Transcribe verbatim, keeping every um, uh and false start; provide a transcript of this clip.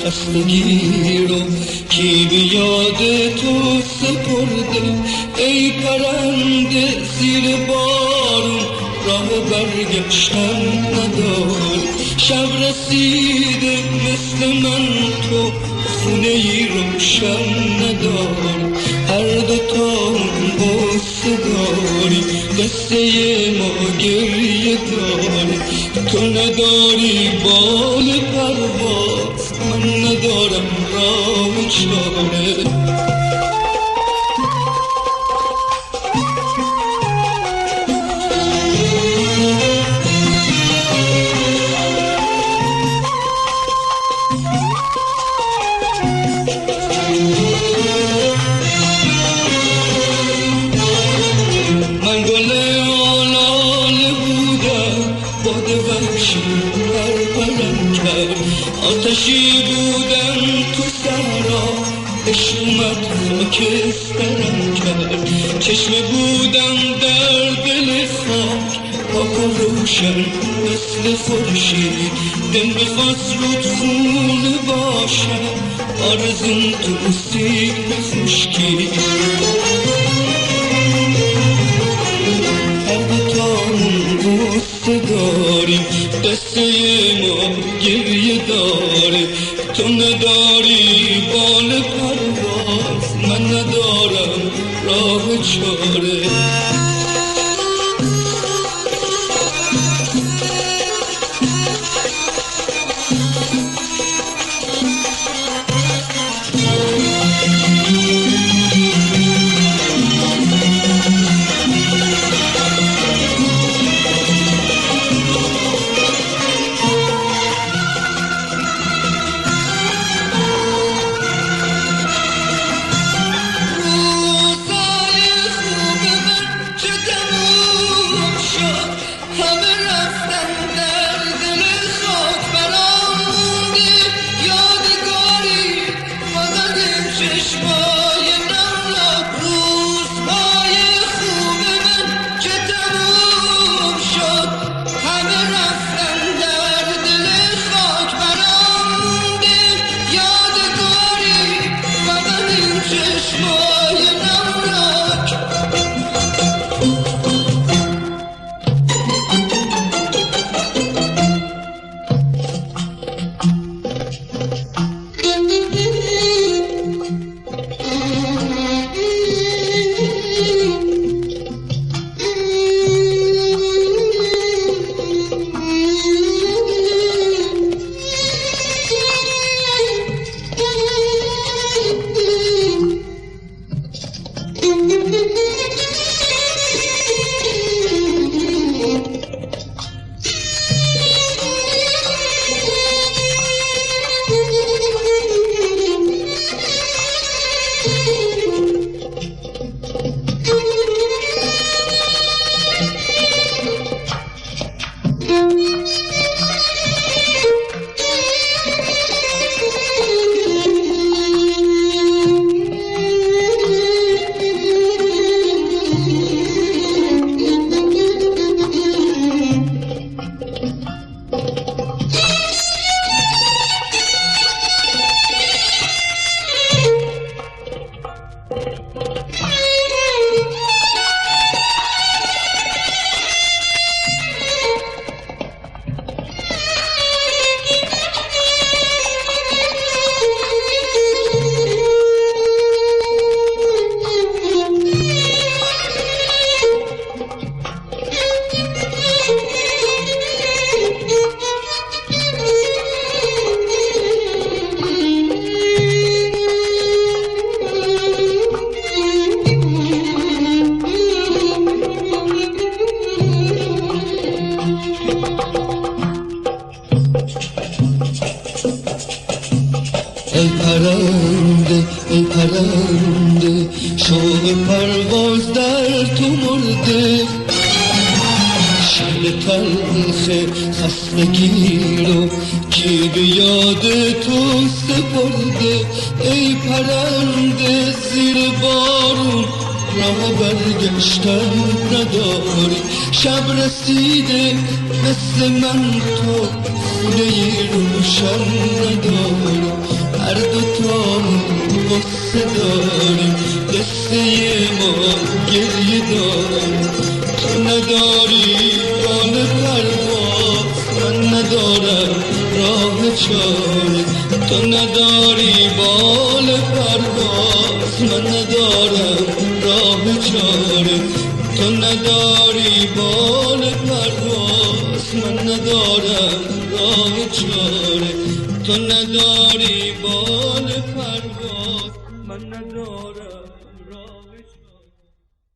خستگی رو کی به یاد تو سپرده؟ ای پرنده زیر بارون راه برگشتن نداری. شب رسیده مثل من تو خونه ای روشن نداری. هر دوتامون قصه داری، قصه ما گریه داری. تو نداری بال پرواز، من ندارم راه چاره. من گل آلاله بودم، باد وحشی پرپرم کرد. آتشی بودم تو صحرا، عشق اومد خاکسترم کرد. چشم بودم در دل خاک، پاک و روشن مثل خورشید. دل می‌خواست رود خونه باشم، آرزوم تو سیب خشکی. قصه داریم، قصه ما گریه داره. تو نداری بال پرواز، من ندارم راه چاره. ای پرنده ای پرنده شوق پرواز در تو مرده. شعل تلخ خستگی رو کی به یاد تو سپرده؟ ای پرنده زیر بارون راه برگشتن نداری. شب رسیده مثل من تو خونه روشن نداری. هر دوتامون قصه داریم قصه ما گریه داریم تو نداری بال پرواز من ندارم راه چاره تو نداری بال پرواز من ندارم راه چاره تو نداری بال پرواز من ندارم راه چاره تو نداری بال پرواز من ندارم